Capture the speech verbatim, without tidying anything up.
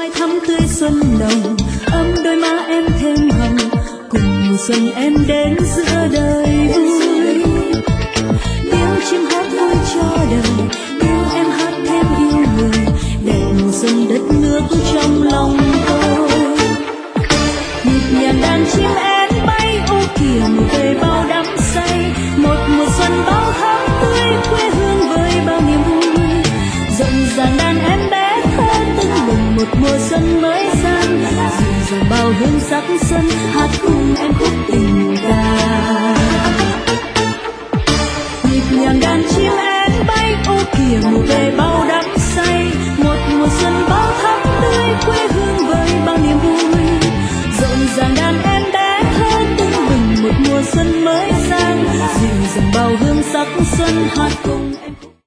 mai thắm tươi xuân nồng, ấm đôi má em thêm hồng, cùng mùa xuân em đến giữa đời vui. Tiếng chim hót vui cho đời, tiếng em hát thêm yêu người, để mùa xuân đất nước trong lòng tôi. Nhịp nhàng đàn chim én bay ô kìa mùa về bao đắm say, một mùa xuân bao thắm tươi quê hương với bao niềm vui. Rộn ràng đàn em bé thơ tưng bừng một mùa xuân mới sang, dịu dàng bao hương sắc xuân hát cùng em khúc tình ca. Nhịp nhàng đàn chim én bay ô kìa mùa về bao đắm say, một mùa xuân bao thắm tươi quê hương với bao niềm vui. Rộn ràng đàn em bé thơ tưng bừng một mùa xuân mới sang, dịu dàng bao hương sắc xuân hát cùng